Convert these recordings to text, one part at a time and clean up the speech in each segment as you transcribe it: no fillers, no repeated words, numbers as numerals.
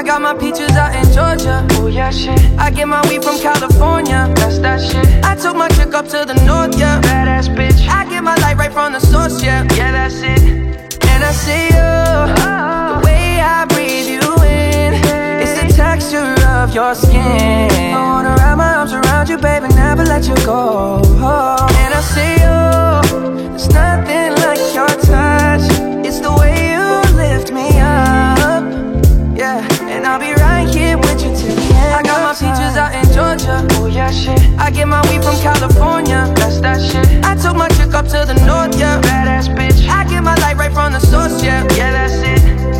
I got my peaches out in Georgia. Oh yeah, shit. I get my weed from California. That's that shit. I took my chick up to the north, yeah. Badass bitch. I get my light right from the source, yeah. Yeah, that's it. And I see you, the way I breathe you in. It's the texture of your skin. I wanna wrap my arms around you, baby, never let you go. And I see you, there's nothing like your touch. It's the way you lift me up, yeah. And I'll be right here with you till the end. I got my peaches out in Georgia. Oh yeah, shit. I get my weed from California. That's that shit. I took my chick up to the north, yeah. Badass bitch. I get my light right from the source, yeah. Yeah, that's it.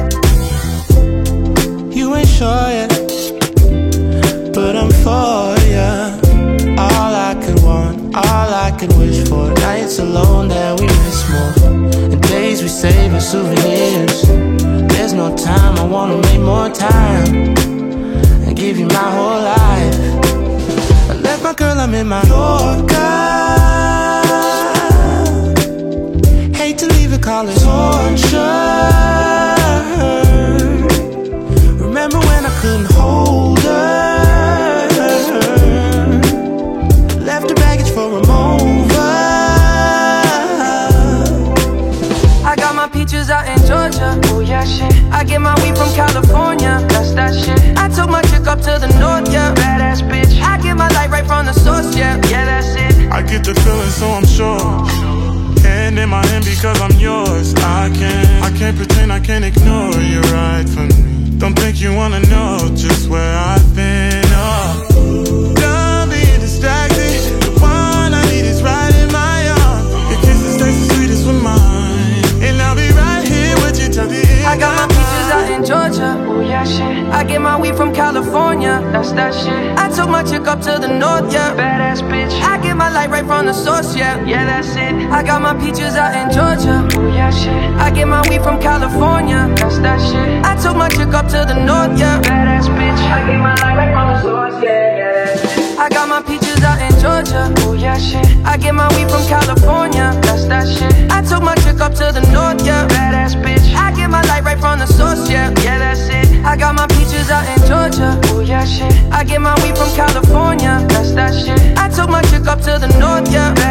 You ain't sure yet, but I'm for ya. All I could want, all I could wish for. Nights alone that we miss more, and days we save as souvenirs. There's no time, I wanna make more time and give you my whole life. I left my girl, I'm in my Yorker. Hate to leave it, call it torture. Remember when I couldn't hold her? Left the baggage for a mover. I got my peaches out in Georgia. Oh yeah, shit. I get my weed from California. That's that shit. I took my chick up to the north, yeah. Badass bitch. I get my light right from the source, yeah. Yeah, that's it. I get the feeling, so I'm sure. Hand in my hand because I'm yours. I can't pretend, I can't ignore you right from me. Don't think you wanna know just where I've been. Oh, done being distracted. The one I need is right in my arms. Your kisses taste the sweetest with mine, and I'll be right here with you till the end. I got my peaches out in Georgia. Oh yeah, shit. I get my weed from California. That's that shit. I took my chick up to the north, yeah. Badass bitch. I get my light right from the source, yeah. Yeah, that's it. I got my peaches out in Georgia. Oh yeah, shit. I get my weed from California. That's that shit. I took my chick up to the north, yeah. Badass bitch. I get my light right from the source, yeah. Yeah, that's it. I got my peaches out in Georgia. Oh yeah, shit. I get my weed from California. That's that shit. I took my chick up to the north, yeah. Badass bitch. I get my light right from the source, yeah. Yeah, that's it. I got my peaches out in Georgia. Oh yeah, shit. I get my weed from California. That's that shit. I took my chick up to the north, yeah.